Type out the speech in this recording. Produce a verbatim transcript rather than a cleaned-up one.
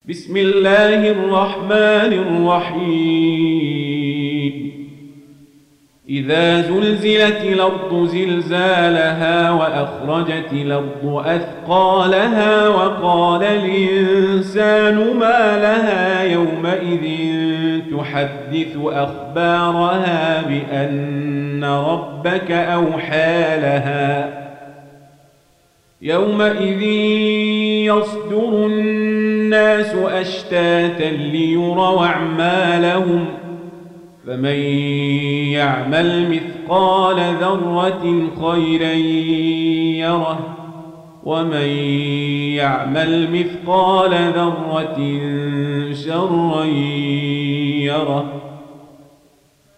بسم الله الرحمن الرحيم إذا زلزلت الأرض زلزالها وأخرجت الأرض أثقالها وقال الإنسان ما لها يومئذ تحدث أخبارها بأن ربك أوحى لها يومئذ يصدر الناس أشتاتا ليروا أعمالهم فمن يعمل مثقال ذرة خيرا يره ومن يعمل مثقال ذرة شرا يره